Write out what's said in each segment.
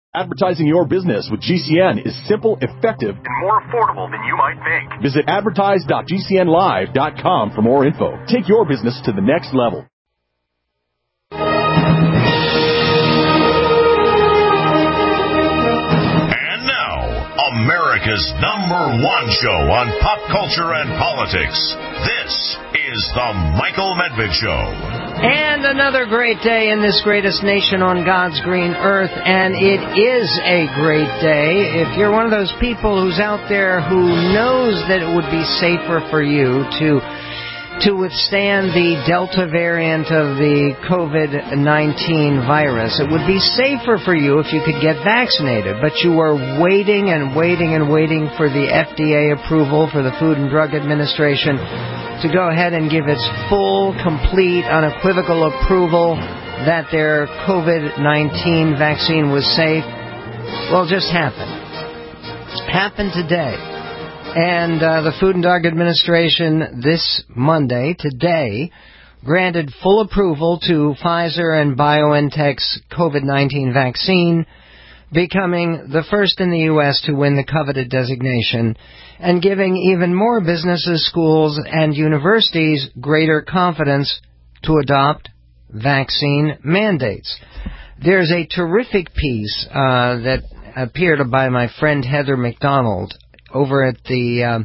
Advertising your business with GCN is simple, effective, and more affordable than you might think. Visit advertise.gcnlive.com for more info. Take your business to the next level. And now, America's #1 show on pop culture and politics. This is The Michael Medved Show. And another great day in this greatest nation on God's green earth, and it is a great day. If you're one of those people who's out there who knows that it would be safer for you to withstand the Delta variant of the COVID-19 virus, it would be safer for you if you could get vaccinated, but you are waiting and waiting and waiting for the FDA approval, for the Food and Drug Administration to go ahead and give its full, complete, unequivocal approval that their COVID-19 vaccine was safe. Well, it just happened. Happened today. And the Food and Drug Administration this Monday, today, granted full approval to Pfizer and BioNTech's COVID-19 vaccine, becoming the first in the U.S. to win the coveted designation, and giving even more businesses, schools, and universities greater confidence to adopt vaccine mandates. There's a terrific piece that appeared by my friend Heather McDonald over at the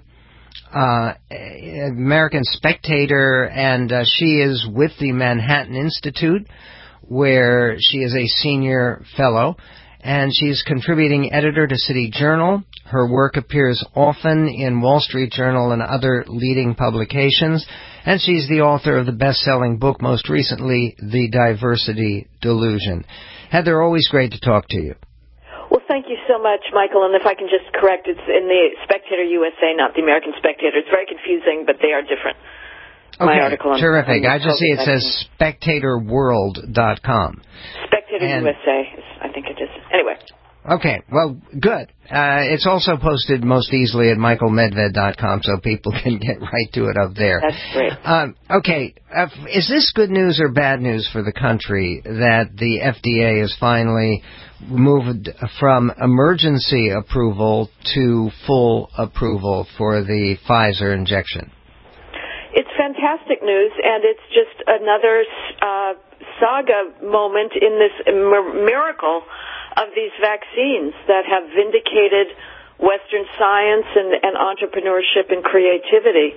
American Spectator, and she is with the Manhattan Institute, where she is a senior fellow, and she's contributing editor to City Journal. Her work appears often in Wall Street Journal and other leading publications, and she's the author of the best-selling book, most recently, The Diversity Delusion. Heather, always great to talk to you. Well, thank you so much, Michael. And if I can just correct, it's in the Spectator USA, not the American Spectator. It's very confusing, but they are different. Okay, my article on, terrific. On I just see it says spectatorworld.com. Spectator USA, I think it is. Anyway. Okay, well, good. It's also posted most easily at michaelmedved.com, so people can get right to it up there. That's great. Okay, is this good news or bad news for the country that the FDA has finally moved from emergency approval to full approval for the Pfizer injection? It's fantastic news, and it's just another saga moment in this miracle of these vaccines that have vindicated Western science and entrepreneurship and creativity.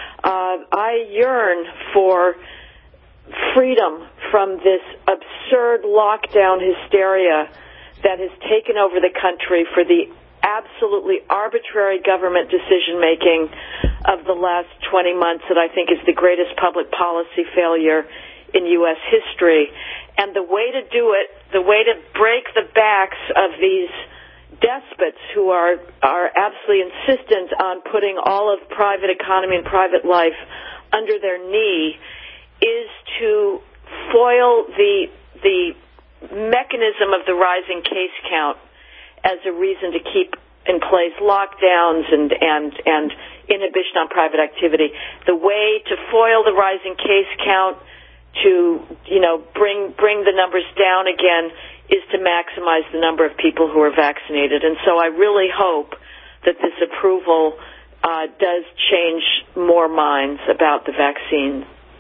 I yearn for freedom from this absurd lockdown hysteria that has taken over the country, for the absolutely arbitrary government decision-making of the last 20 months that I think is the greatest public policy failure in U.S. history. And the way to do it, the way to break the backs of these despots who are absolutely insistent on putting all of private economy and private life under their knee, is to foil the mechanism of the rising case count as a reason to keep in place lockdowns and inhibition on private activity. The way to foil the rising case count, to bring the numbers down again, is to maximize the number of people who are vaccinated. And so I really hope that this approval does change more minds about the vaccine.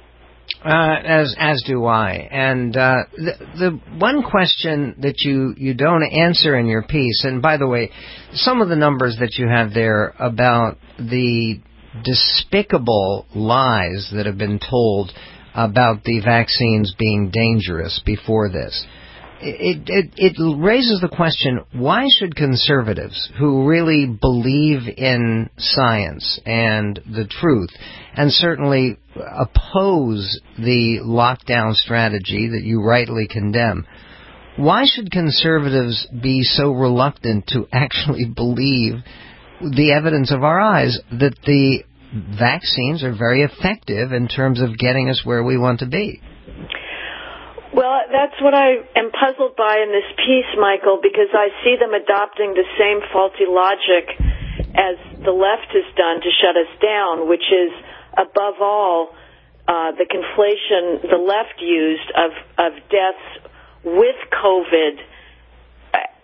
As do I. And the one question that you don't answer in your piece, and by the way, some of the numbers that you have there about the despicable lies that have been told about the vaccines being dangerous before this, it raises the question, why should conservatives who really believe in science and the truth, and certainly oppose the lockdown strategy that you rightly condemn, why should conservatives be so reluctant to actually believe the evidence of our eyes that the vaccines are very effective in terms of getting us where we want to be? Well, that's what I am puzzled by in this piece, Michael, because I see them adopting the same faulty logic as the left has done to shut us down, which is, above all, the conflation the left used of deaths with COVID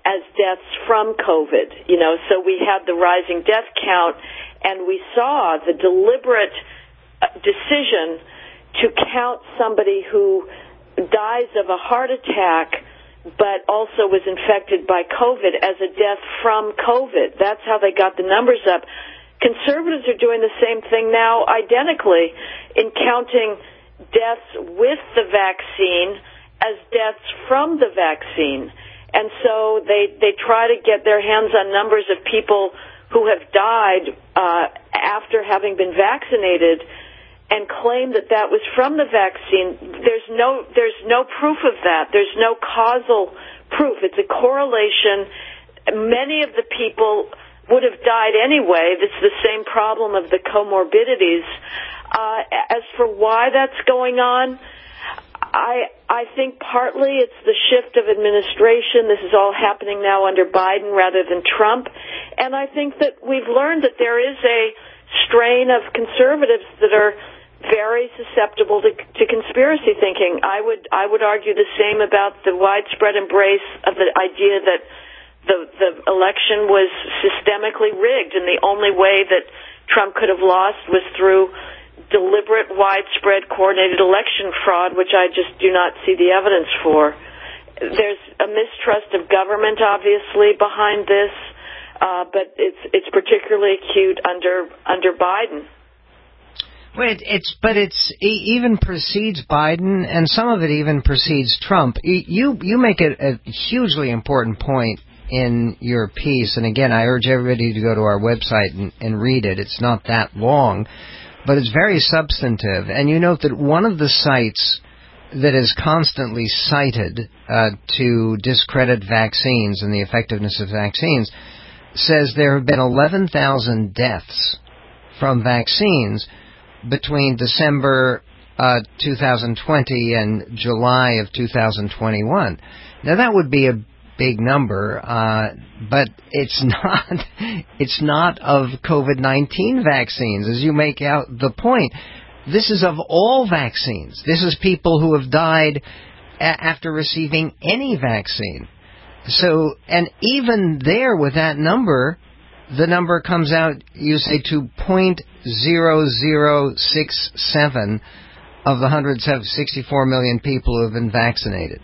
as deaths from COVID. So we had the rising death count, and we saw the deliberate decision to count somebody who dies of a heart attack but also was infected by COVID as a death from COVID. That's how they got the numbers up. Conservatives are doing the same thing now identically in counting deaths with the vaccine as deaths from the vaccine. And so they try to get their hands on numbers of people who have died after having been vaccinated and claim that that was from the vaccine. There's no proof of that. There's no causal proof. It's a correlation. Many of the people would have died anyway. It's the same problem of the comorbidities. As for why that's going on, I think partly it's the shift of administration. This is all happening now under Biden rather than Trump. And I think that we've learned that there is a strain of conservatives that are very susceptible to conspiracy thinking. I would argue the same about the widespread embrace of the idea that the election was systemically rigged, and the only way that Trump could have lost was through deliberate, widespread, coordinated election fraud, which I just do not see the evidence for. There's a mistrust of government, obviously, behind this, but it's particularly acute under Biden. Well, it even precedes Biden, and some of it even precedes Trump. You make a hugely important point in your piece, and again, I urge everybody to go to our website and read it. It's not that long, but it's very substantive. And you note that one of the sites that is constantly cited to discredit vaccines and the effectiveness of vaccines says there have been 11,000 deaths from vaccines between December 2020 and July of 2021. Now that would be a big number, but it's not of COVID-19 vaccines, as you make out the point. This is of all vaccines. This is people who have died after receiving any vaccine. So, and even there with that number, the number comes out, you say, to 0.0067 of the 164 million people who have been vaccinated.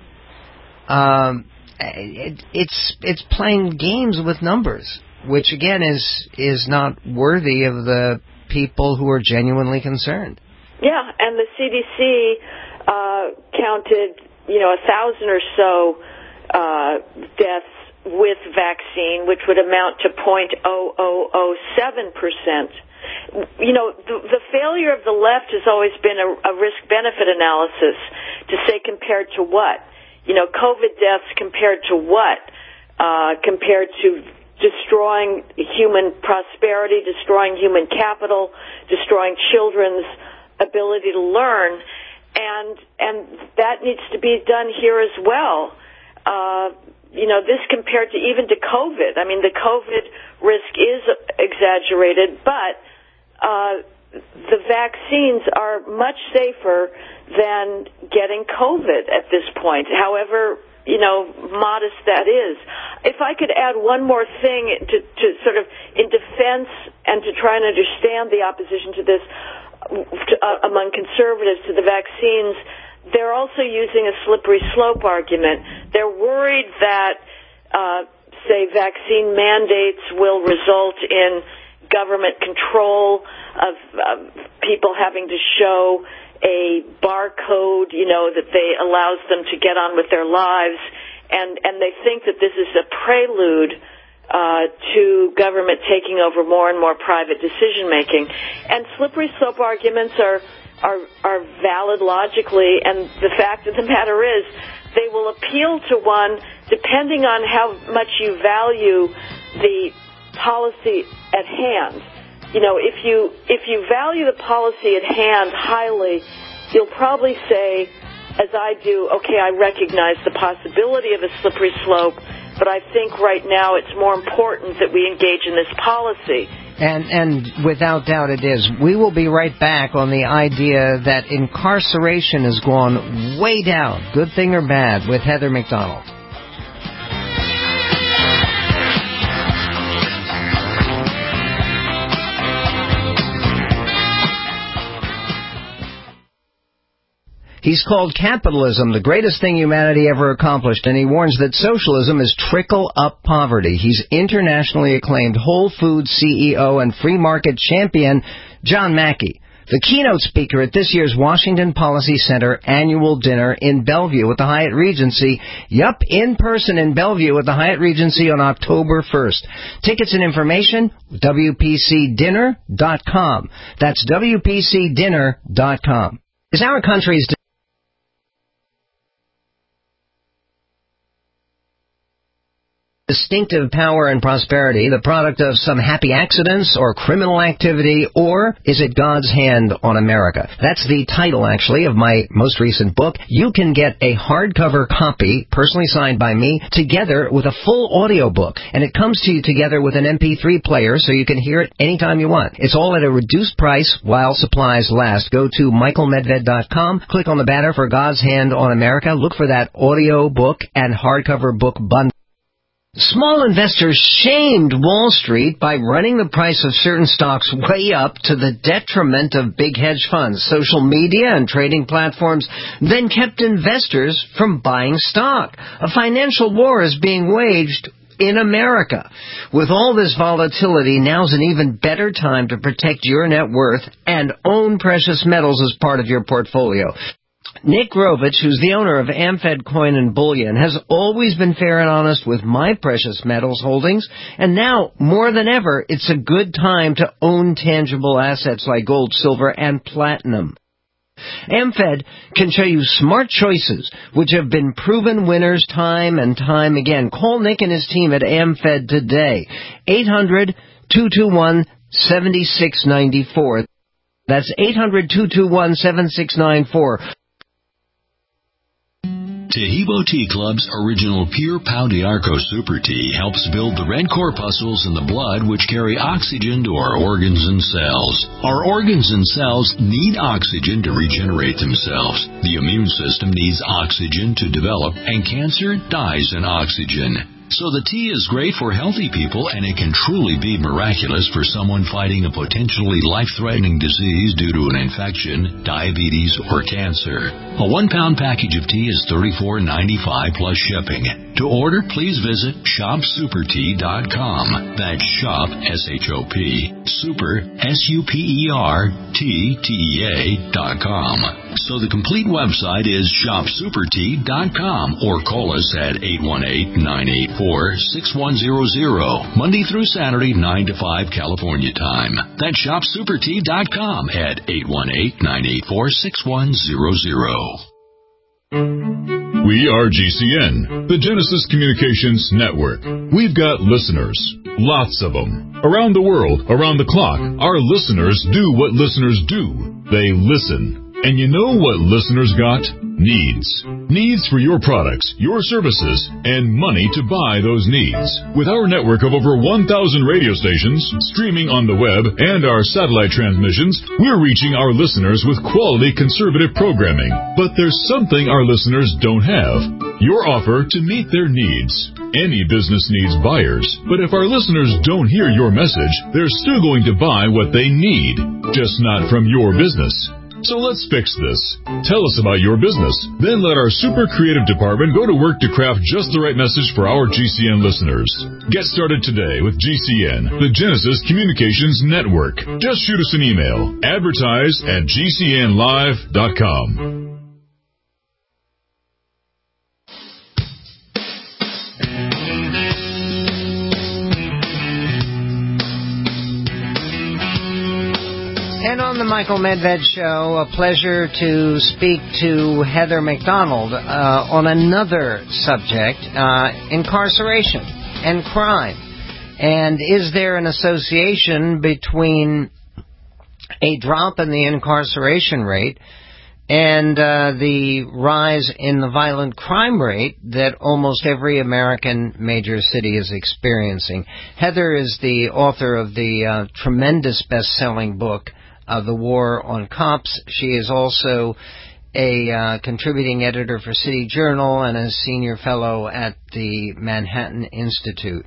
It's playing games with numbers, which again is not worthy of the people who are genuinely concerned. Yeah, and the CDC counted, 1,000 or so deaths with vaccine, which would amount to 0.0007%. The failure of the left has always been a risk-benefit analysis to say compared to what? COVID deaths compared to what? Compared to destroying human prosperity, destroying human capital, destroying children's ability to learn, and that needs to be done here as well. This compared to even to COVID. I mean, the COVID risk is exaggerated, but the vaccines are much safer than getting COVID at this point, however, modest that is. If I could add one more thing to sort of in defense and to try and understand the opposition to this among conservatives to the vaccines, they're also using a slippery slope argument. They're worried that, say, vaccine mandates will result in government control of people having to show a barcode, that allows them to get on with their lives, and they think that this is a prelude to government taking over more and more private decision making. And slippery slope arguments are valid logically, and the fact of the matter is they will appeal to one depending on how much you value the policy at hand. If you value the policy at hand highly, you'll probably say, as I do, okay, I recognize the possibility of a slippery slope, but I think right now it's more important that we engage in this policy. And without doubt it is. We will be right back on the idea that incarceration has gone way down, good thing or bad, with Heather McDonald. He's called capitalism the greatest thing humanity ever accomplished, and he warns that socialism is trickle-up poverty. He's internationally acclaimed Whole Foods CEO and free market champion John Mackey, the keynote speaker at this year's Washington Policy Center annual dinner in Bellevue at the Hyatt Regency. Yup, in person in Bellevue at the Hyatt Regency on October 1st. Tickets and information, WPCDinner.com. That's WPCDinner.com. Is our country's distinctive power and prosperity the product of some happy accidents or criminal activity, or is it God's hand on America? That's the title, actually, of my most recent book. You can get a hardcover copy, personally signed by me, together with a full audio book, and it comes to you together with an MP3 player so you can hear it anytime you want. It's all at a reduced price while supplies last. Go to michaelmedved.com, click on the banner for God's Hand on America, look for that audio book and hardcover book bundle. Small investors shamed Wall Street by running the price of certain stocks way up to the detriment of big hedge funds. Social media and trading platforms then kept investors from buying stock. A financial war is being waged in America. With all this volatility, now's an even better time to protect your net worth and own precious metals as part of your portfolio. Nick Grovich, who's the owner of AmFed Coin and Bullion, has always been fair and honest with my precious metals holdings, and now, more than ever, it's a good time to own tangible assets like gold, silver, and platinum. AmFed can show you smart choices, which have been proven winners time and time again. Call Nick and his team at AmFed today. 800-221-7694. That's 800-221-7694. Tahibo Tea Club's original Pure Pau d'Arco Super Tea helps build the red corpuscles in the blood which carry oxygen to our organs and cells. Our organs and cells need oxygen to regenerate themselves. The immune system needs oxygen to develop, and cancer dies in oxygen. So the tea is great for healthy people, and it can truly be miraculous for someone fighting a potentially life-threatening disease due to an infection, diabetes, or cancer. A 1-pound package of tea is $34.95 plus shipping. To order, please visit shopsupertea.com. That's shop, S-H-O-P, super, S-U-P-E-R-T-T-E-A.com. So the complete website is shopsupertea.com, or call us at 818-984-6100, Monday through Saturday, 9 to 5 California time. That's shopsupertea.com at 818-984-6100. We are GCN, the Genesis Communications Network. We've got listeners, lots of them. Around the world, around the clock, our listeners do what listeners do. They listen. And you know what listeners got? Needs. Needs for your products, your services, and money to buy those needs. With our network of over 1,000 radio stations, streaming on the web, and our satellite transmissions, we're reaching our listeners with quality conservative programming. But there's something our listeners don't have. Your offer to meet their needs. Any business needs buyers, but if our listeners don't hear your message, they're still going to buy what they need, just not from your business. So let's fix this. Tell us about your business. Then let our super creative department go to work to craft just the right message for our GCN listeners. Get started today with GCN, the Genesis Communications Network. Just shoot us an email. Advertise@gcnlive.com. And on the Michael Medved Show, a pleasure to speak to Heather McDonald on another subject, incarceration and crime. And is there an association between a drop in the incarceration rate and the rise in the violent crime rate that almost every American major city is experiencing? Heather is the author of the tremendous best-selling book, The War on Cops. She is also a contributing editor for City Journal and a senior fellow at the Manhattan Institute.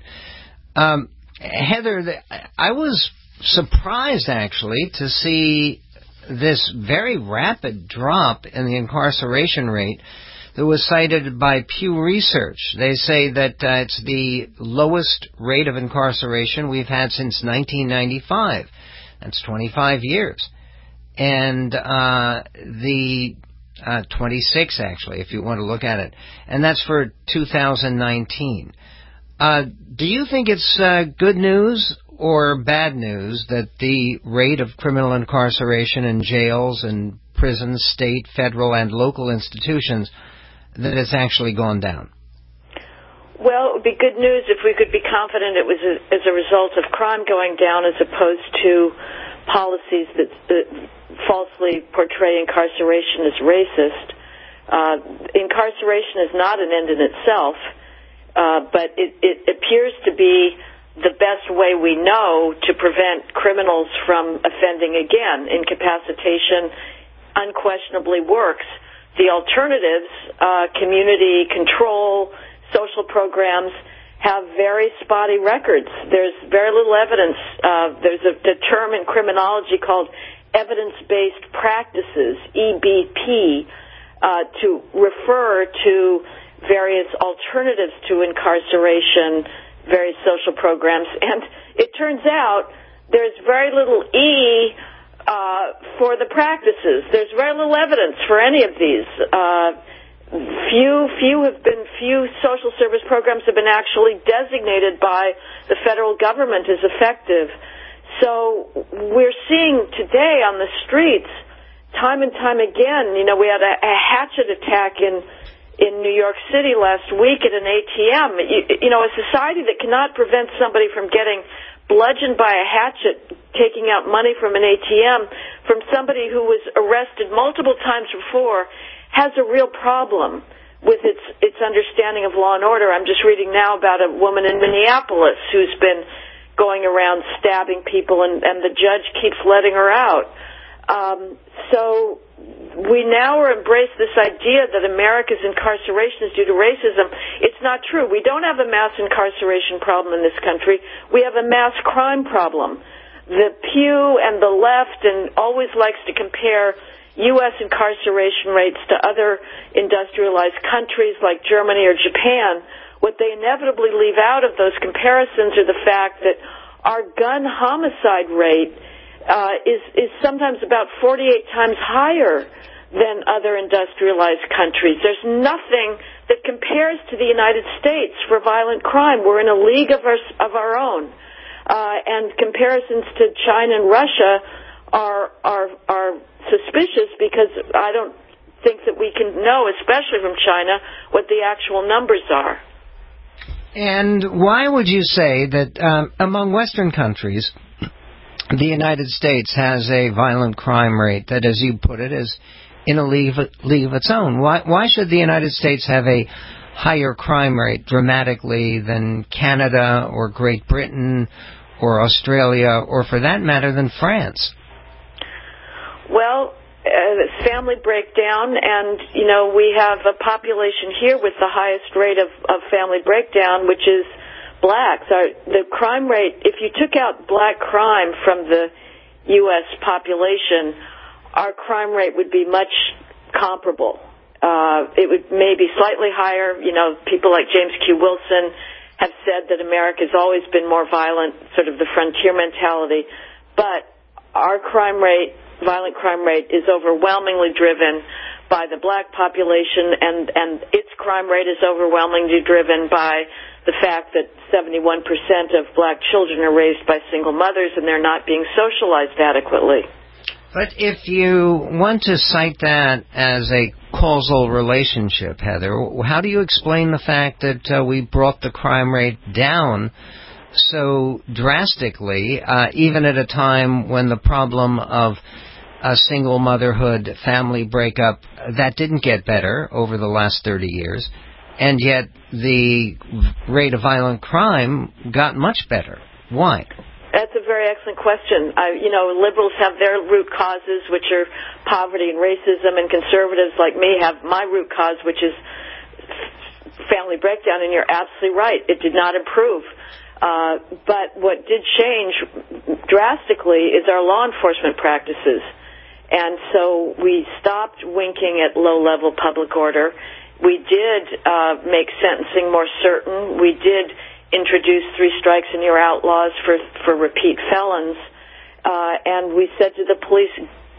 Heather, I was surprised, actually, to see this very rapid drop in the incarceration rate that was cited by Pew Research. They say that it's the lowest rate of incarceration we've had since 1995. That's 25 years. And the 26, actually, if you want to look at it. And that's for 2019. Do you think it's good news or bad news that the rate of criminal incarceration in jails and prisons, state, federal, and local institutions, that it's actually gone down? Well, it would be good news if we could be confident it was as a result of crime going down as opposed to policies that falsely portray incarceration as racist. Incarceration is not an end in itself, but it appears to be the best way we know to prevent criminals from offending again. Incapacitation unquestionably works. The alternatives, community control, social programs, have very spotty records. There's very little evidence. There's a term in criminology called evidence-based practices, EBP, to refer to various alternatives to incarceration, various social programs. And it turns out there's very little E for the practices. There's very little evidence for any of these. Few social service programs have been actually designated by the federal government as effective. So we're seeing today on the streets, time and time again, we had a hatchet attack in New York City last week at an ATM. A society that cannot prevent somebody from getting bludgeoned by a hatchet, taking out money from an ATM, from somebody who was arrested multiple times before, has a real problem with its understanding of law and order. I'm just reading now about a woman in Minneapolis who's been going around stabbing people, and the judge keeps letting her out. So we now embrace this idea that America's incarceration is due to racism. It's not true. We don't have a mass incarceration problem in this country. We have a mass crime problem. The Pew and the left and always likes to compare U.S. incarceration rates to other industrialized countries like Germany or Japan. What they inevitably leave out of those comparisons are the fact that our gun homicide rate is sometimes about 48 times higher than other industrialized countries. There's nothing that compares to the United States for violent crime. We're in a league of our own. And comparisons to China and Russia are suspicious because I don't think that we can know, especially from China, what the actual numbers are. And why would you say that among Western countries, the United States has a violent crime rate that, as you put it, is in a league of its own? Why should the United States have a higher crime rate dramatically than Canada or Great Britain or Australia, or for that matter, than France? Well, family breakdown, and, we have a population here with the highest rate of family breakdown, which is blacks. The crime rate, if you took out black crime from the U.S. population, our crime rate would be much comparable. It would maybe slightly higher. People like James Q. Wilson have said that America's always been more violent, sort of the frontier mentality. But our violent crime rate, is overwhelmingly driven by the black population, and its crime rate is overwhelmingly driven by the fact that 71% of black children are raised by single mothers and they're not being socialized adequately. But if you want to cite that as a causal relationship, Heather, how do you explain the fact that we brought the crime rate down so drastically, even at a time when the problem of a single motherhood, family breakup, that didn't get better over the last 30 years, and yet the rate of violent crime got much better? Why? That's a very excellent question. Liberals have their root causes, which are poverty and racism, and conservatives like me have my root cause, which is family breakdown, and you're absolutely right. It did not improve. But what did change drastically is our law enforcement practices. And so we stopped winking at low-level public order. We did make sentencing more certain. We did introduce 3 strikes and you're outlaws for repeat felons. And we said to the police,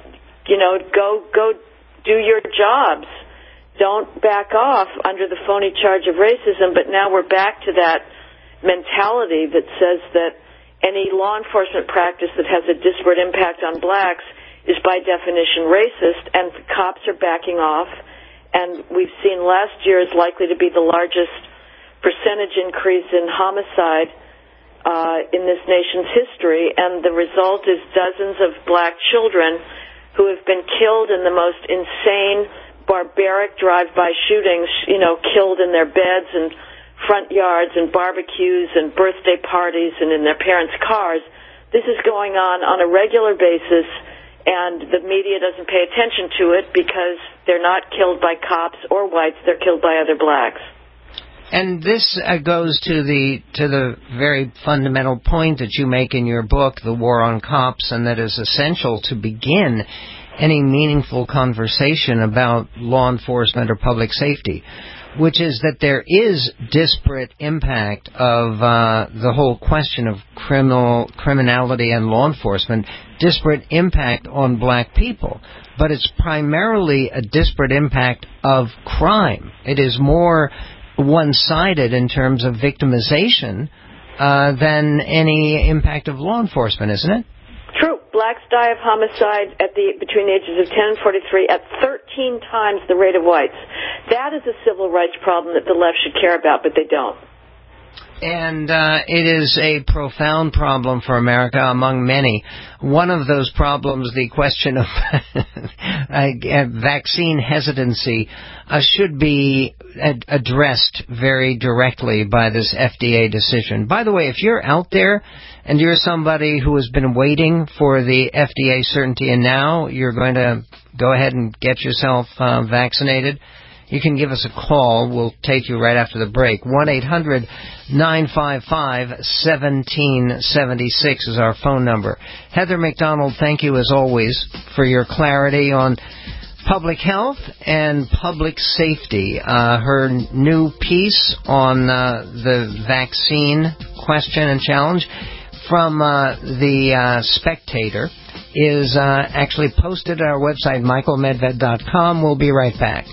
go do your jobs. Don't back off under the phony charge of racism. But now we're back to that mentality that says that any law enforcement practice that has a disparate impact on blacks is by definition racist, and the cops are backing off. And we've seen last year is likely to be the largest percentage increase in homicide in this nation's history, and the result is dozens of black children who have been killed in the most insane, barbaric drive-by shootings, killed in their beds and front yards and barbecues and birthday parties and in their parents' cars. This is going on a regular basis, and the media doesn't pay attention to it because they're not killed by cops or whites, they're killed by other blacks. And this goes to the very fundamental point that you make in your book, The War on Cops, and that is essential to begin any meaningful conversation about law enforcement or public safety, which is that there is disparate impact of the whole question of criminality and law enforcement, disparate impact on black people. But it's primarily a disparate impact of crime. It is more one-sided in terms of victimization than any impact of law enforcement, isn't it? True. Blacks die of homicide between the ages of 10 and 43 at 13 times the rate of whites. That is a civil rights problem that the left should care about, but they don't. And it is a profound problem for America among many. One of those problems, the question of vaccine hesitancy, should be addressed very directly by this FDA decision. By the way, if you're out there and you're somebody who has been waiting for the FDA certainty and now you're going to go ahead and get yourself vaccinated, you can give us a call. We'll take you right after the break. 1-800-955-1776 is our phone number. Heather McDonald, thank you as always for your clarity on public health and public safety. Her new piece on the vaccine question and challenge from the Spectator is actually posted at our website, michaelmedved.com. We'll be right back.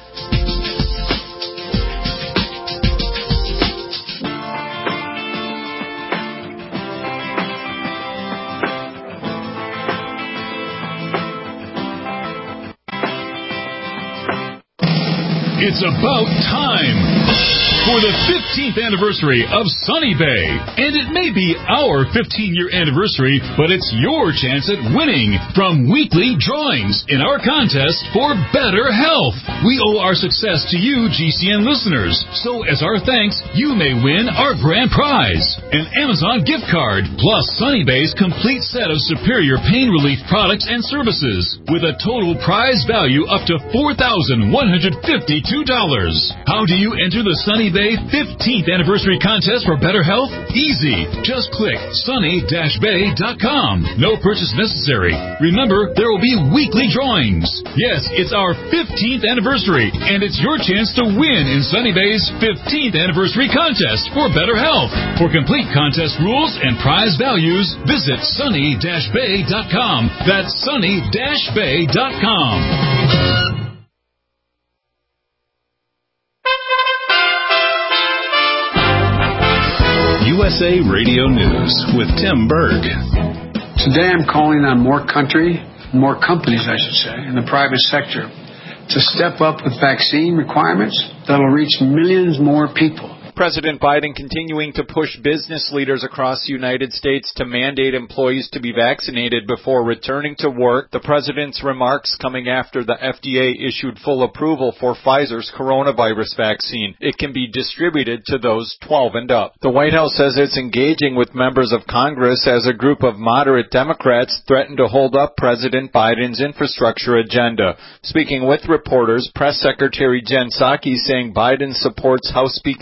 It's about time for the 15th anniversary of Sunny Bay. And it may be our 15-year anniversary, but it's your chance at winning from weekly drawings in our contest for better health. We owe our success to you, GCN listeners. So as our thanks, you may win our grand prize, an Amazon gift card, plus Sunny Bay's complete set of superior pain relief products and services, with a total prize value up to $4,152. How do you enter the Sunny Bay 15th anniversary contest for better health? Easy. Just click sunny-bay.com. No purchase necessary. Remember, there will be weekly drawings. Yes, it's our 15th anniversary, and it's your chance to win in Sunny Bay's 15th anniversary contest for better health. For complete contest rules and prize values, visit sunny-bay.com. That's sunny-bay.com. USA Radio News with Tim Berg. Today I'm calling on more companies, I should say, in the private sector to step up with vaccine requirements that'll reach millions more people. President Biden continuing to push business leaders across the United States to mandate employees to be vaccinated before returning to work. The president's remarks coming after the FDA issued full approval for Pfizer's coronavirus vaccine. It can be distributed to those 12 and up. The White House says it's engaging with members of Congress as a group of moderate Democrats threaten to hold up President Biden's infrastructure agenda. Speaking with reporters, Press Secretary Jen Psaki saying Biden supports House Speaker Nancy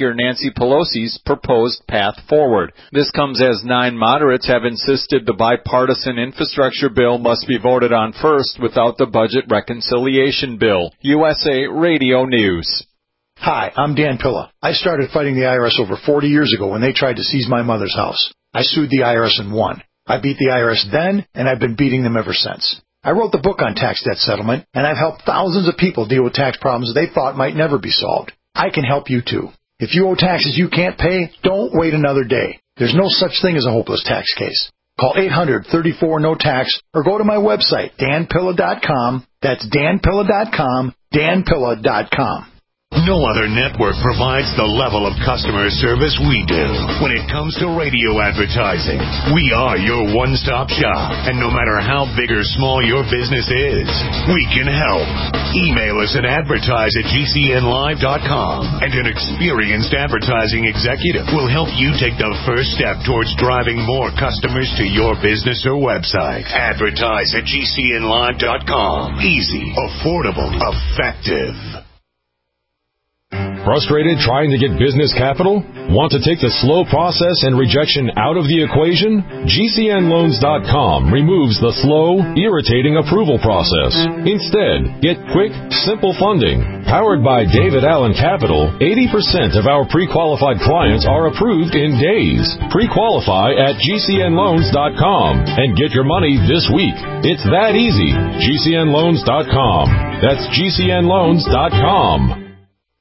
Nancy Pelosi's proposed path forward. This comes as 9 moderates have insisted the bipartisan infrastructure bill must be voted on first without the budget reconciliation bill. USA Radio News. Hi, I'm Dan Pilla. I started fighting the IRS over 40 years ago when they tried to seize my mother's house. I sued the IRS and won. I beat the IRS then, and I've been beating them ever since. I wrote the book on tax debt settlement, and I've helped thousands of people deal with tax problems they thought might never be solved. I can help you too. If you owe taxes you can't pay, don't wait another day. There's no such thing as a hopeless tax case. Call 800-34-NO-TAX or go to my website, danpilla.com. That's danpilla.com, danpilla.com. No other network provides the level of customer service we do when it comes to radio advertising. We are your one-stop shop, and no matter how big or small your business is, we can help. Email us at advertise@gcnlive.com, and an experienced advertising executive will help you take the first step towards driving more customers to your business or website. Advertise@gcnlive.com. Easy, affordable, effective. Frustrated trying to get business capital? Want to take the slow process and rejection out of the equation? GCNloans.com removes the slow, irritating approval process. Instead, get quick, simple funding. Powered by David Allen Capital, 80% of our pre-qualified clients are approved in days. Pre-qualify at GCNloans.com and get your money this week. It's that easy. GCNloans.com. That's GCNloans.com.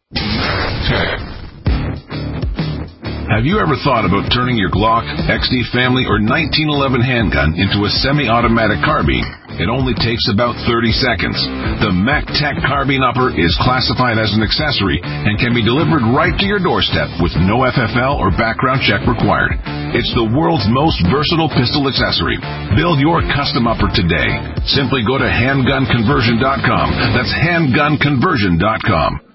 Have you ever thought about turning your Glock, XD Family, or 1911 handgun into a semi-automatic carbine? It only takes about 30 seconds. The MacTech Carbine Upper is classified as an accessory and can be delivered right to your doorstep with no FFL or background check required. It's the world's most versatile pistol accessory. Build your custom upper today. Simply go to handgunconversion.com. That's handgunconversion.com.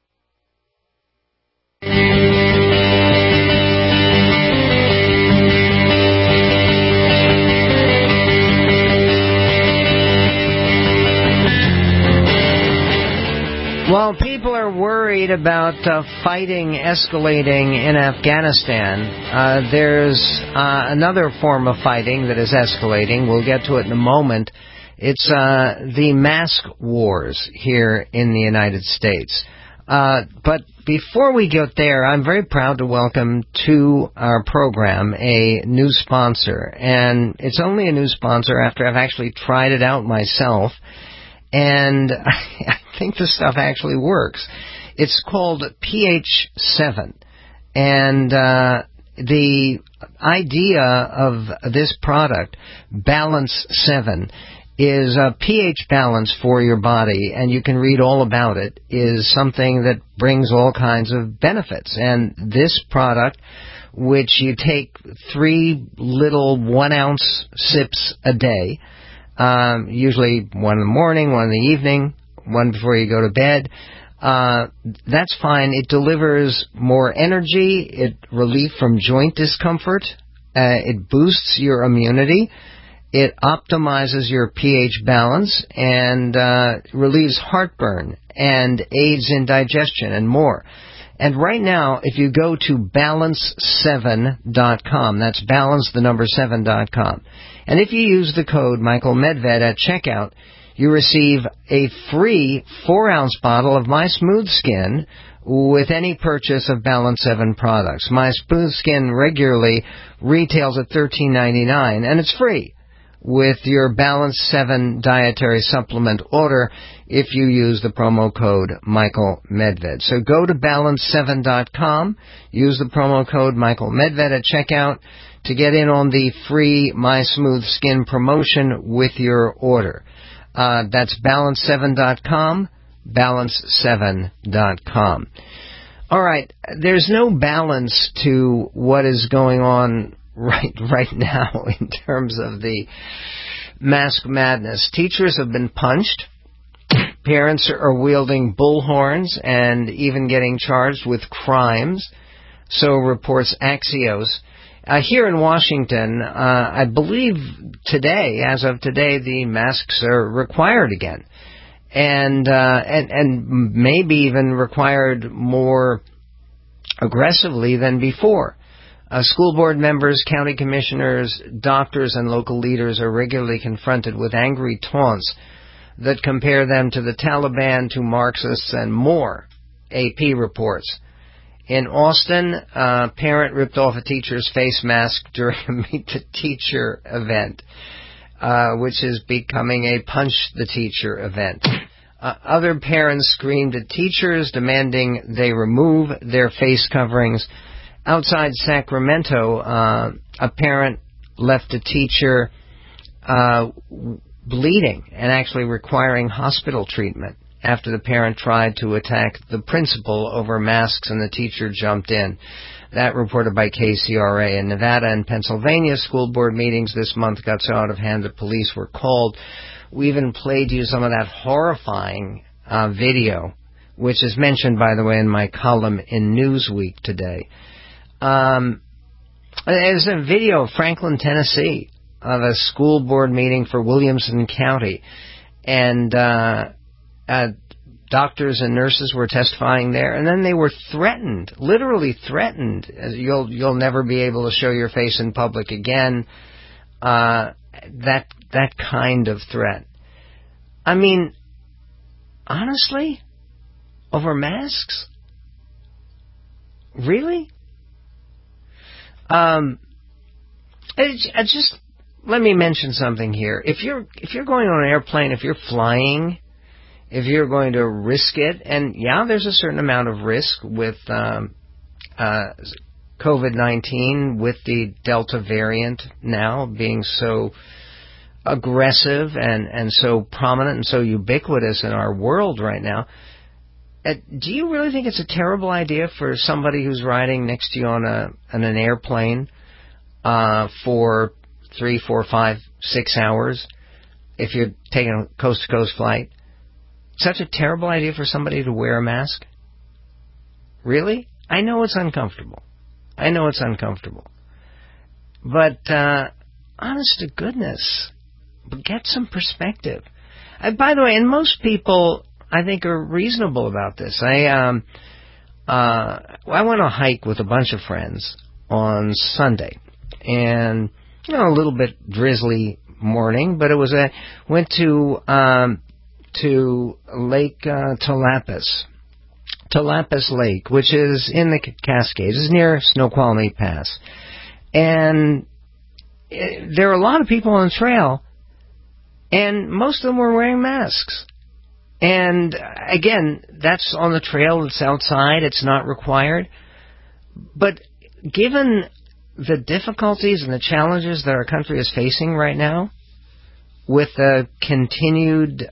Well, people are worried about fighting escalating in Afghanistan. There's another form of fighting that is escalating. We'll get to it in a moment. It's the mask wars here in the United States. But before we get there, I'm very proud to welcome to our program a new sponsor. And it's only a new sponsor after I've actually tried it out myself. And I think the stuff actually works. It's called pH7. And the idea of this product, Balance 7, is a pH balance for your body, and you can read all about it, is something that brings all kinds of benefits. And this product, which you take 3 little 1-ounce sips a day, usually 1 in the morning, 1 in the evening, 1 before you go to bed, that's fine. It delivers more energy, relief from joint discomfort, it boosts your immunity, it optimizes your pH balance, and relieves heartburn, and aids in digestion, and more. And right now, if you go to balance7.com, that's balance, the number 7.com, and if you use the code Michael Medved at checkout, you receive a free 4-ounce bottle of My Smooth Skin with any purchase of Balance 7 products. My Smooth Skin regularly retails at $13.99, and it's free with your Balance 7 dietary supplement order if you use the promo code Michael Medved. So go to balance7.com, use the promo code Michael Medved at checkout to get in on the free My Smooth Skin promotion with your order. That's balance7.com, balance7.com. All right, there's no balance to what is going on right now in terms of the mask madness. Teachers have been punched. Parents are wielding bullhorns and even getting charged with crimes. So reports Axios. Here in Washington, I believe today, as of today, the masks are required again, and maybe even required more aggressively than before. School board members, county commissioners, doctors, and local leaders are regularly confronted with angry taunts that compare them to the Taliban, to Marxists, and more, AP reports. In Austin, a parent ripped off a teacher's face mask during a Meet the Teacher event, which is becoming a Punch the Teacher event. Other parents screamed at teachers, demanding they remove their face coverings. Outside Sacramento, a parent left a teacher bleeding and actually requiring hospital treatment after the parent tried to attack the principal over masks and the teacher jumped in. That reported by KCRA. In Nevada and Pennsylvania, school board meetings this month got so out of hand that police were called. We even played you some of that horrifying video, which is mentioned, by the way, in my column in Newsweek today. There's a video of Franklin, Tennessee, of a school board meeting for Williamson County, and doctors and nurses were testifying there, and then they were threatened, literally threatened. You'll never be able to show your face in public again. That kind of threat. I mean, honestly, over masks? Really? Just let me mention something here. If you're going on an airplane, if you're flying, if you're going to risk it, and yeah, there's a certain amount of risk with COVID-19, with the Delta variant now being so aggressive and so prominent and so ubiquitous in our world right now. Do you really think it's a terrible idea for somebody who's riding next to you on an airplane for 3, 4, 5, 6 hours, if you're taking a coast-to-coast flight? Such a terrible idea for somebody to wear a mask? Really? I know it's uncomfortable. But, honest to goodness, get some perspective. By the way, and most people, I think, are reasonable about this. I went on a hike with a bunch of friends on Sunday, and a little bit drizzly morning, but it was went to Lake Talapis Lake, which is in the Cascades. It's near Snoqualmie Pass, and there are a lot of people on the trail, and most of them were wearing masks. And again, that's on the trail, it's outside, it's not required. But given the difficulties and the challenges that our country is facing right now, with the continued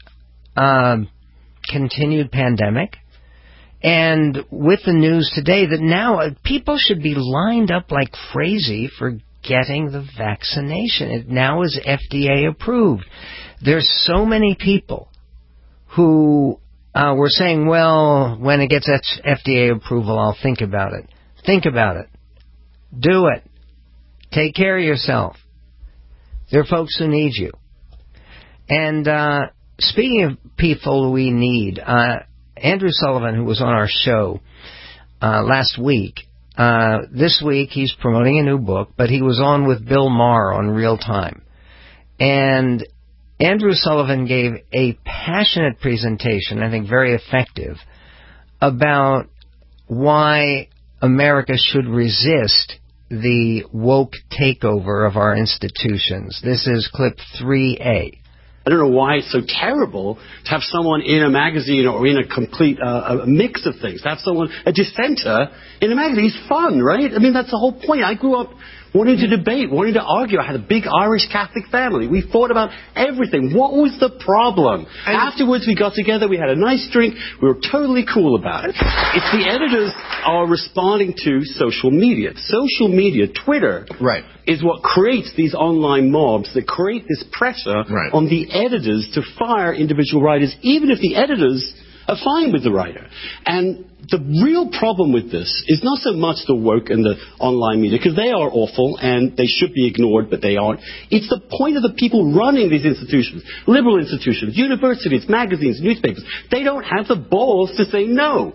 pandemic, and with the news today that now people should be lined up like crazy for getting the vaccination. It now is FDA approved. There's so many people who were saying, well, when it gets FDA approval, I'll think about it. Think about it. Do it. Take care of yourself. There are folks who need you. And speaking of people we need, Andrew Sullivan, who was on our show last week, this week he's promoting a new book, but he was on with Bill Maher on Real Time. And Andrew Sullivan gave a passionate presentation, I think very effective, about why America should resist the woke takeover of our institutions. This is clip 3A. I don't know why it's so terrible to have someone in a magazine or in a complete a mix of things. To have someone, a dissenter, in a magazine is fun, right? I mean, that's the whole point. I grew up wanting to debate, wanting to argue. I had a big Irish Catholic family. We fought about everything. What was the problem? Afterwards, we got together, we had a nice drink, we were totally cool about it. It's the editors are responding to social media. Social media, Twitter, right, is what creates these online mobs that create this pressure on the editors to fire individual writers, even if the editors are fine with the writer. And the real problem with this is not so much the woke and the online media, because they are awful and they should be ignored, but they aren't. It's the point of the people running these institutions, liberal institutions, universities, magazines, newspapers. They don't have the balls to say no.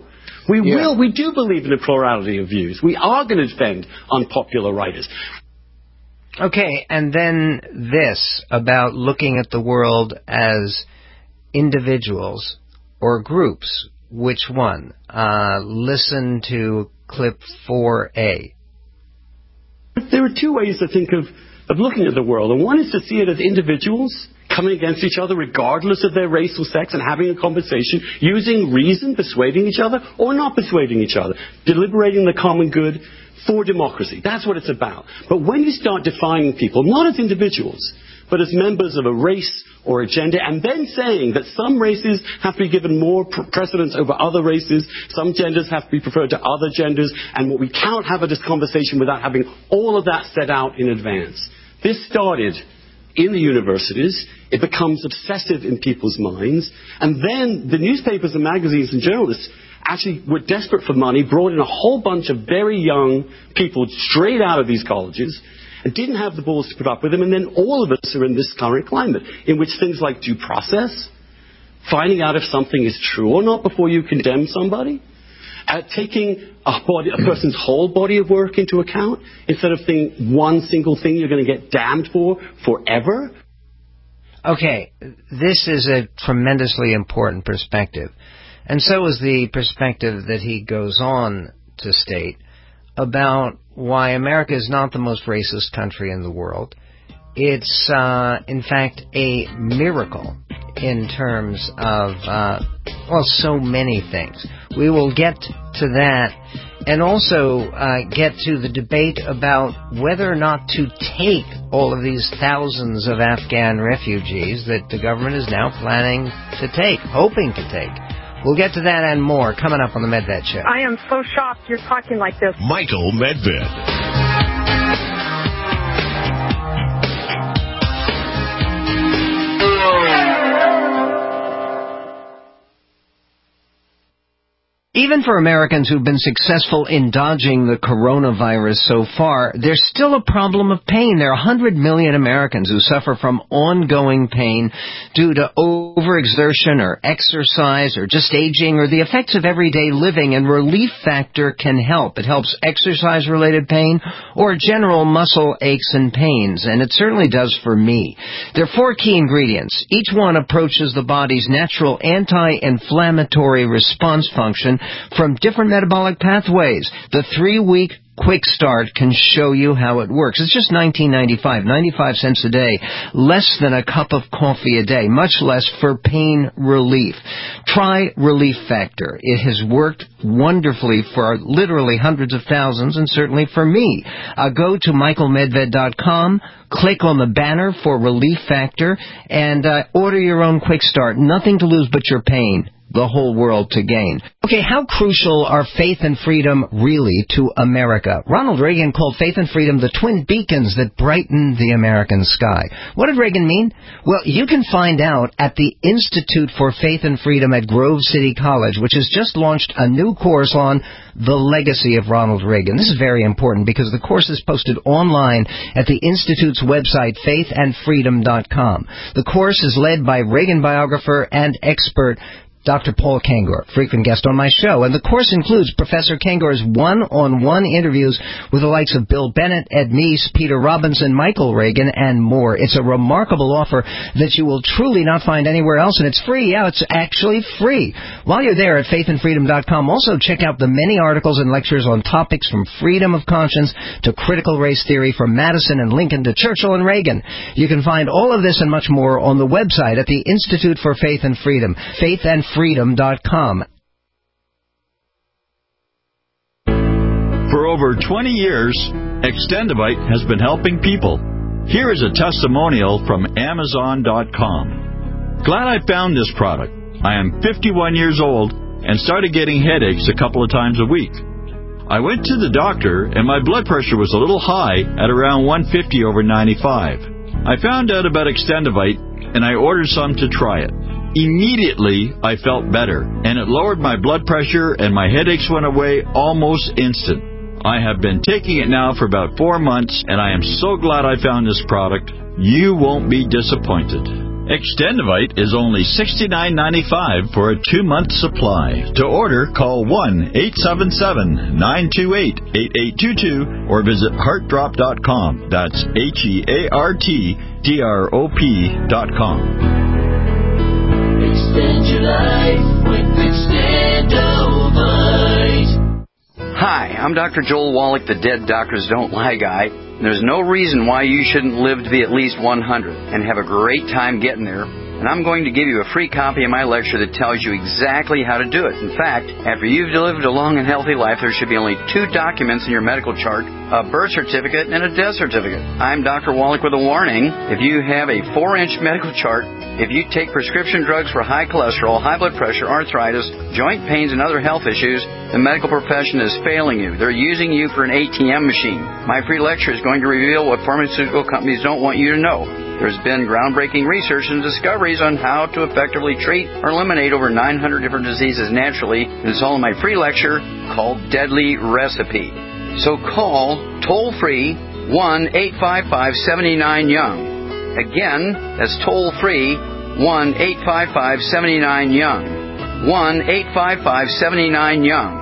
We do believe in a plurality of views. We are going to defend unpopular writers. Okay, and then this about looking at the world as individuals or groups. Which one? Listen to clip 4A. There are two ways to think of looking at the world, and one is to see it as individuals coming against each other regardless of their race or sex and having a conversation, using reason, persuading each other or not persuading each other, deliberating the common good for democracy. That's what it's about. But when you start defining people, not as individuals, but as members of a race or a gender, and then saying that some races have to be given more precedence over other races, some genders have to be preferred to other genders, and we can't have this conversation without having all of that set out in advance. This started in the universities. It becomes obsessive in people's minds, and then the newspapers and magazines and journalists actually were desperate for money, brought in a whole bunch of very young people straight out of these colleges, and didn't have the balls to put up with them. And then all of us are in this current climate in which things like due process, finding out if something is true or not before you condemn somebody, taking a person's whole body of work into account instead of one single thing you're going to get damned for forever. Okay, this is a tremendously important perspective. And so is the perspective that he goes on to state about why America is not the most racist country in the world. It's, in fact, a miracle in terms of, so many things. We will get to that and also get to the debate about whether or not to take all of these thousands of Afghan refugees that the government is now planning to take, hoping to take. We'll get to that and more coming up on the Medved Show. I am so shocked you're talking like this. Michael Medved. Even for Americans who've been successful in dodging the coronavirus so far, there's still a problem of pain. There are 100 million Americans who suffer from ongoing pain due to overexertion or exercise or just aging or the effects of everyday living, and Relief Factor can help. It helps exercise-related pain or general muscle aches and pains, and it certainly does for me. There are 4 key ingredients. Each one approaches the body's natural anti-inflammatory response function from different metabolic pathways. The 3-week Quick Start can show you how it works. It's just $19.95, 95 cents a day, less than a cup of coffee a day, much less for pain relief. Try Relief Factor. It has worked wonderfully for literally hundreds of thousands, and certainly for me. Go to michaelmedved.com, click on the banner for Relief Factor, and order your own Quick Start. Nothing to lose but your pain. The whole world to gain. Okay, how crucial are faith and freedom really to America? Ronald Reagan called faith and freedom the twin beacons that brighten the American sky. What did Reagan mean? Well, you can find out at the Institute for Faith and Freedom at Grove City College, which has just launched a new course on the legacy of Ronald Reagan. This is very important because the course is posted online at the Institute's website, faithandfreedom.com. The course is led by Reagan biographer and expert Dr. Paul Kengor, frequent guest on my show, and the course includes Professor Kengor's one-on-one interviews with the likes of Bill Bennett, Ed Meese, Peter Robinson, Michael Reagan, and more. It's a remarkable offer that you will truly not find anywhere else, and it's free. Yeah, it's actually free. While you're there at faithandfreedom.com, also check out the many articles and lectures on topics from freedom of conscience to critical race theory, from Madison and Lincoln to Churchill and Reagan. You can find all of this and much more on the website at the Institute for Faith and Freedom, faithandfreedom.com. For over 20 years, Extendivite has been helping people. Here is a testimonial from Amazon.com. Glad I found this product. I am 51 years old and started getting headaches a couple of times a week. I went to the doctor and my blood pressure was a little high at around 150/95. I found out about Extendivite and I ordered some to try it. Immediately, I felt better, and it lowered my blood pressure, and my headaches went away almost instant. I have been taking it now for about 4 months, and I am so glad I found this product. You won't be disappointed. Extendivite is only $69.95 for a 2-month supply. To order, call 1-877-928-8822 or visit heartdrop.com. That's HEARTDROP.com. Extend your life with Extendovite. Hi, I'm Dr. Joel Wallach, the Dead Doctors Don't Lie guy. There's no reason why you shouldn't live to be at least 100 and have a great time getting there. And I'm going to give you a free copy of my lecture that tells you exactly how to do it. In fact, after you've lived a long and healthy life, there should be only 2 documents in your medical chart, a birth certificate and a death certificate. I'm Dr. Wallach with a warning. If you have a 4-inch medical chart, if you take prescription drugs for high cholesterol, high blood pressure, arthritis, joint pains, and other health issues, the medical profession is failing you. They're using you for an ATM machine. My free lecture is going to reveal what pharmaceutical companies don't want you to know. There's been groundbreaking research and discoveries on how to effectively treat or eliminate over 900 different diseases naturally, and it's all in my free lecture called Deadly Recipe. So call toll-free 1-855-79-YOUNG. Again, that's toll-free 1-855-79-YOUNG. 1-855-79-YOUNG.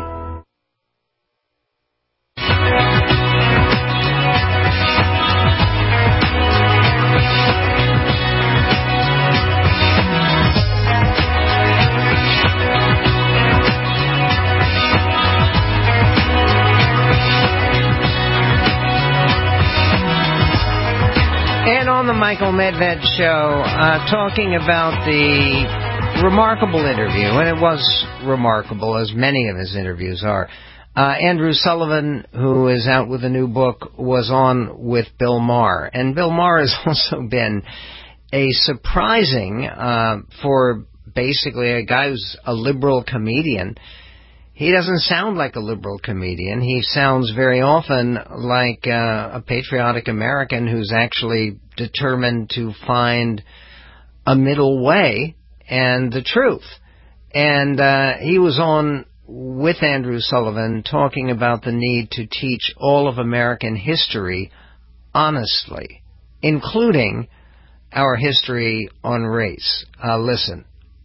And on the Michael Medved Show, talking about the remarkable interview, and it was remarkable, as many of his interviews are. Andrew Sullivan, who is out with a new book, was on with Bill Maher. And Bill Maher has also been a surprising, for basically a guy who's a liberal comedian. He doesn't sound like a liberal comedian. He sounds very often like a patriotic American who's actually determined to find a middle way and the truth. And he was on with Andrew Sullivan talking about the need to teach all of American history honestly, including our history on race. Listen.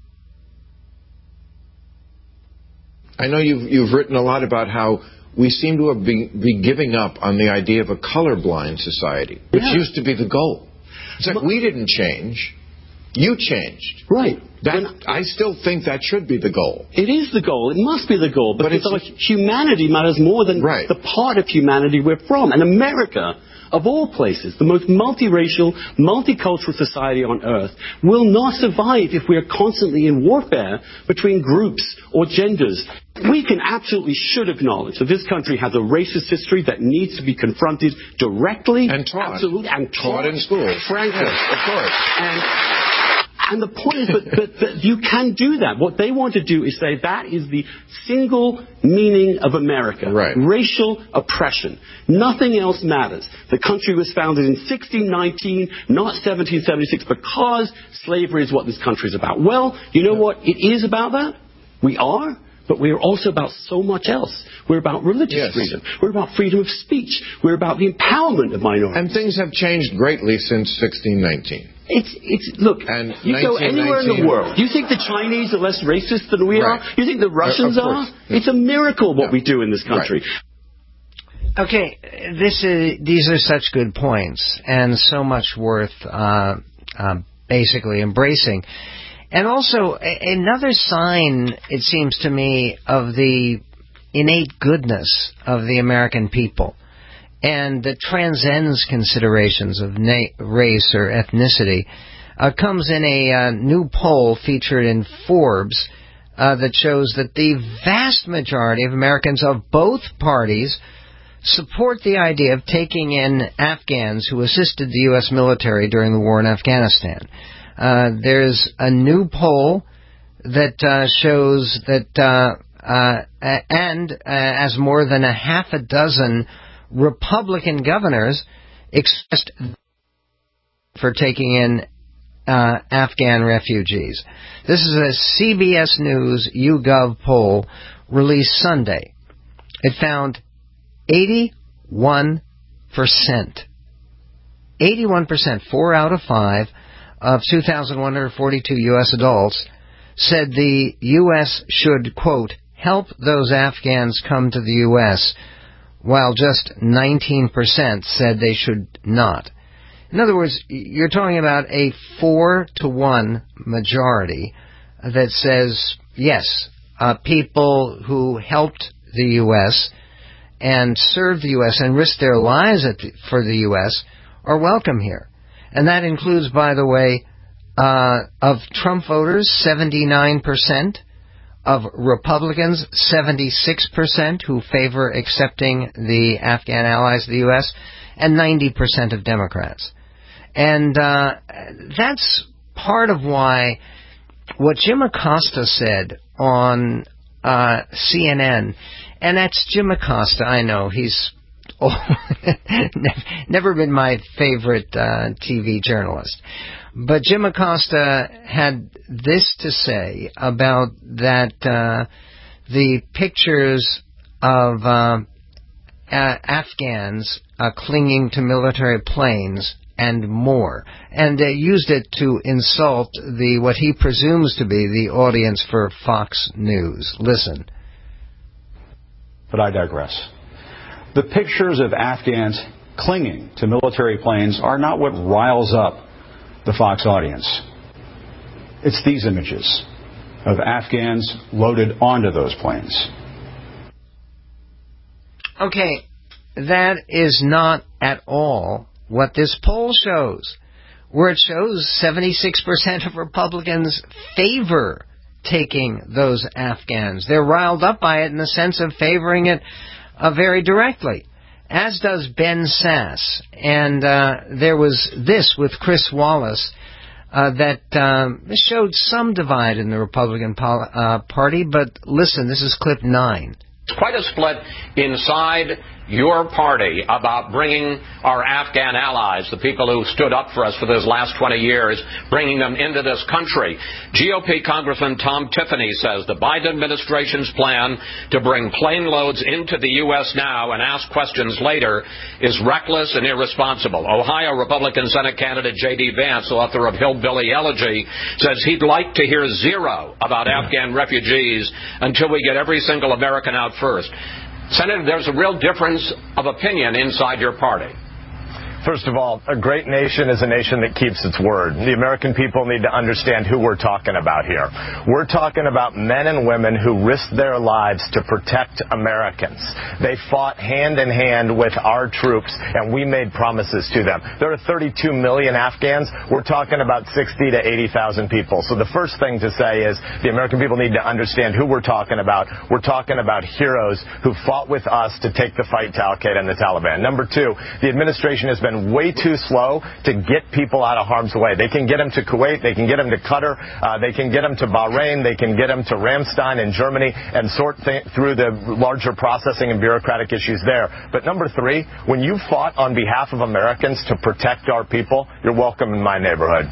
I know you've written a lot about how we seem to have be giving up on the idea of a colorblind society, which used to be the goal. It's like we didn't change. You changed. Right. I still think that should be the goal. It is the goal. It must be the goal. But humanity matters more than the part of humanity we're from. And America, of all places, the most multiracial, multicultural society on earth, will not survive if we are constantly in warfare between groups or genders. We can absolutely should acknowledge that this country has a racist history that needs to be confronted directly and taught. Absolutely, and taught in school. Frankly. Yes, of course. And the point is that you can do that. What they want to do is say that is the single meaning of America. Right. Racial oppression. Nothing else matters. The country was founded in 1619, not 1776, because slavery is what this country is about. Well, you know what? It is about that. We are. But we are also about so much else. We're about religious freedom. We're about freedom of speech. We're about the empowerment of minorities. And things have changed greatly since 1619. Look, you go anywhere in the world. Do you think the Chinese are less racist than we are? You think the Russians are? It's a miracle what we do in this country. Right. Okay, these are such good points, and so much worth basically embracing. And also, another sign, it seems to me, of the innate goodness of the American people, and that transcends considerations of race or ethnicity, comes in a new poll featured in Forbes that shows that the vast majority of Americans of both parties support the idea of taking in Afghans who assisted the U.S. military during the war in Afghanistan. There's a new poll that shows that, as more than a half a dozen Republican governors expressed for taking in Afghan refugees. This is a CBS News YouGov poll released Sunday. It found 81%, 4 out of 5, of 2,142 U.S. adults said the U.S. should, quote, help those Afghans come to the U.S., while just 19% said they should not. In other words, you're talking about a 4-to-1 majority that says, yes, people who helped the U.S. and served the U.S. and risked their lives for the U.S. are welcome here. And that includes, by the way, of Trump voters, 79%, of Republicans, 76% who favor accepting the Afghan allies of the U.S., and 90% of Democrats. And that's part of why what Jim Acosta said on CNN, and that's Jim Acosta, I know, he's never been my favorite TV journalist. But Jim Acosta had this to say about that the pictures of Afghans clinging to military planes and more, and used it to insult what he presumes to be the audience for Fox News. Listen. But I digress. The pictures of Afghans clinging to military planes are not what riles up the Fox audience. It's these images of Afghans loaded onto those planes. Okay, that is not at all what this poll shows, where it shows 76% of Republicans favor taking those Afghans. They're riled up by it in the sense of favoring it very directly, as does Ben Sass. And there was this with Chris Wallace that showed some divide in the Republican Party, but listen, this is clip 9. It's quite a split inside your party about bringing our Afghan allies, the people who stood up for us for those last 20 years, bringing them into this country. GOP Congressman Tom Tiffany says the Biden administration's plan to bring plane loads into the U.S. now and ask questions later is reckless and irresponsible. Ohio Republican Senate candidate J.D. Vance, author of Hillbilly Elegy, says he'd like to hear zero about Afghan refugees until we get every single American out first. Senator, there's a real difference of opinion inside your party. First of all, a great nation is a nation that keeps its word. The American people need to understand who we're talking about here. We're talking about men and women who risked their lives to protect Americans. They fought hand in hand with our troops, and we made promises to them. There are 32 million Afghans. We're talking about 60 to 80,000 people. So the first thing to say is the American people need to understand who we're talking about. We're talking about heroes who fought with us to take the fight to Al-Qaeda and the Taliban. Number two, the administration has been way too slow to get people out of harm's way. They can get them to Kuwait, they can get them to Qatar, they can get them to Bahrain, they can get them to Ramstein in Germany and sort through the larger processing and bureaucratic issues there. But number three, when you fought on behalf of Americans to protect our people, you're welcome in my neighborhood.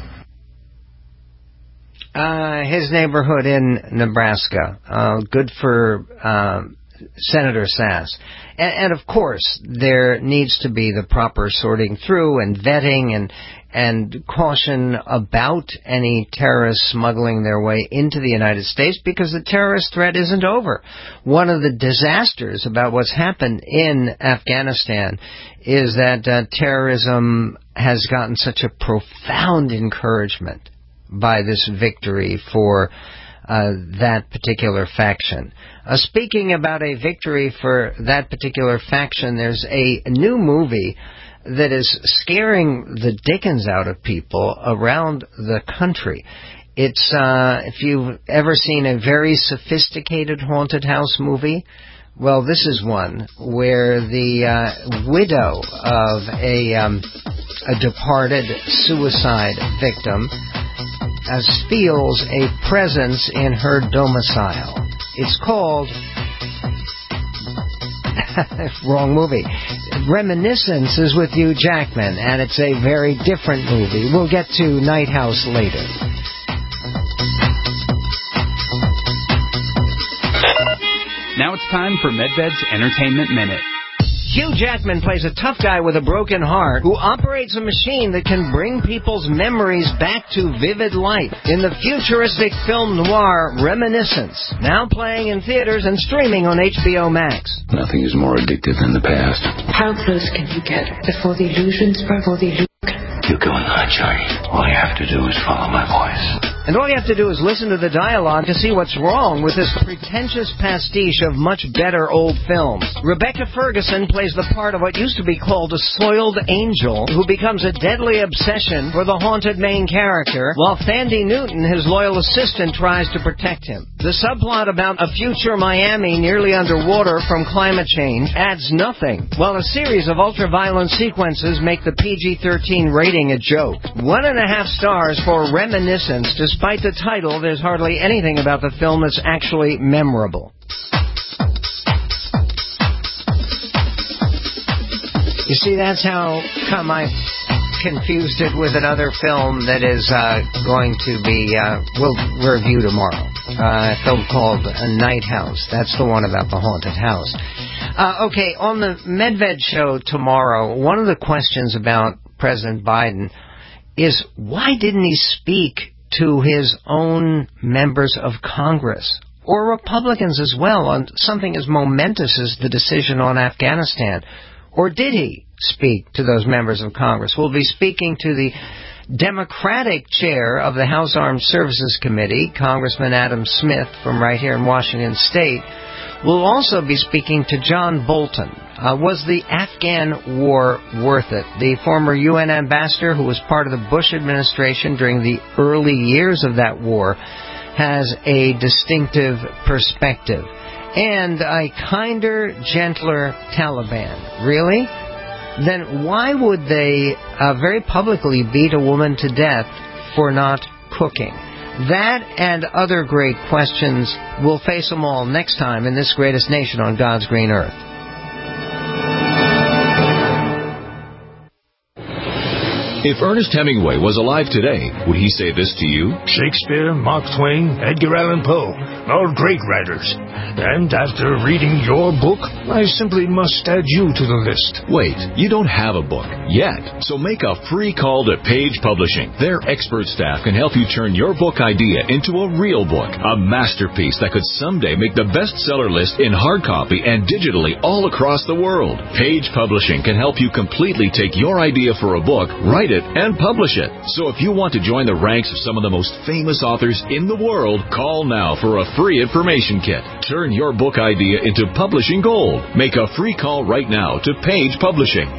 His neighborhood in Nebraska. Good for Senator Sass. And of course, there needs to be the proper sorting through and vetting and caution about any terrorists smuggling their way into the United States, because the terrorist threat isn't over. One of the disasters about what's happened in Afghanistan is that terrorism has gotten such a profound encouragement by this victory for that particular faction. Speaking about a victory for that particular faction, there's a new movie that is scaring the dickens out of people around the country. It's, if you've ever seen a very sophisticated haunted house movie, well, this is one where the widow of a departed suicide victim feels a presence in her domicile. It's called wrong movie. Reminiscences with Hugh Jackman, and it's a very different movie. We'll get to Night House later. Now it's time for MedVed's Entertainment Minute. Hugh Jackman plays a tough guy with a broken heart who operates a machine that can bring people's memories back to vivid life in the futuristic film noir Reminiscence, now playing in theaters and streaming on HBO Max. Nothing is more addictive than the past. How close can you get before the illusions before the illusion? You're going high, Johnny. All you have to do is follow my voice. And all you have to do is listen to the dialogue to see what's wrong with this pretentious pastiche of much better old films. Rebecca Ferguson plays the part of what used to be called a soiled angel who becomes a deadly obsession for the haunted main character, while Thandie Newton, his loyal assistant, tries to protect him. The subplot about a future Miami nearly underwater from climate change adds nothing, while a series of ultra-violent sequences make the PG-13 rating a joke. 1.5 stars for Reminiscence. Despite the title, there's hardly anything about the film that's actually memorable. You see, that's how come I confused it with another film that is going to be, we'll review tomorrow. A film called A Night House. That's the one about the haunted house. Okay, on the Medved show tomorrow, one of the questions about President Biden is why didn't he speak to his own members of Congress, or Republicans as well, on something as momentous as the decision on Afghanistan? Or did he speak to those members of Congress? We'll be speaking to the Democratic chair of the House Armed Services Committee, Congressman Adam Smith, from right here in Washington State. We'll also be speaking to John Bolton. Was the Afghan war worth it? The former UN ambassador who was part of the Bush administration during the early years of that war has a distinctive perspective. And a kinder, gentler Taliban. Really? Then why would they very publicly beat a woman to death for not cooking? That and other great questions, we'll face them all next time in this greatest nation on God's green earth. If Ernest Hemingway was alive today, would he say this to you? Shakespeare, Mark Twain, Edgar Allan Poe, all great writers. And after reading your book, I simply must add you to the list. Wait, you don't have a book yet, so make a free call to Page Publishing. Their expert staff can help you turn your book idea into a real book, a masterpiece that could someday make the bestseller list in hard copy and digitally all across the world. Page Publishing can help you completely take your idea for a book, write it, and publish it. So if you want to join the ranks of some of the most famous authors in the world, call now for a free information kit. Turn your book idea into publishing gold. Make a free call right now to Page Publishing.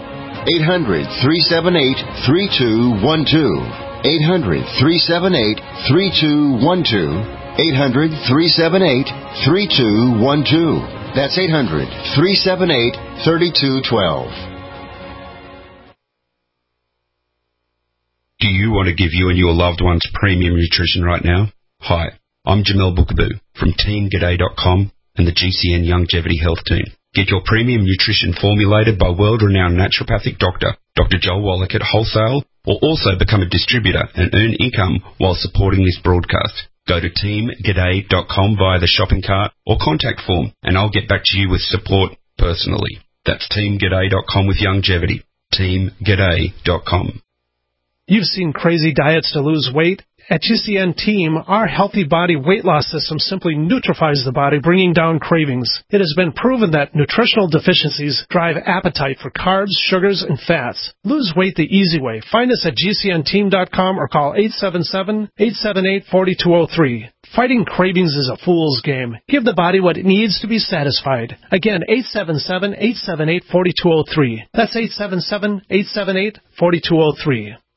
800-378-3212. 800-378-3212. 800-378-3212. That's 800-378-3212. Do you want to give you and your loved ones premium nutrition right now? Hi, I'm Jamel Bookaboo from TeamGaday.com and the GCN Longevity Health Team. Get your premium nutrition formulated by world-renowned naturopathic doctor, Dr. Joel Wallach at wholesale, or also become a distributor and earn income while supporting this broadcast. Go to TeamGaday.com via the shopping cart or contact form, and I'll get back to you with support personally. That's TeamGaday.com with longevity. TeamGaday.com. You've seen crazy diets to lose weight. At GCN Team, our healthy body weight loss system simply neutralizes the body, bringing down cravings. It has been proven that nutritional deficiencies drive appetite for carbs, sugars, and fats. Lose weight the easy way. Find us at GCNteam.com or call 877-878-4203. Fighting cravings is a fool's game. Give the body what it needs to be satisfied. Again, 877-878-4203. That's 877-878-4203.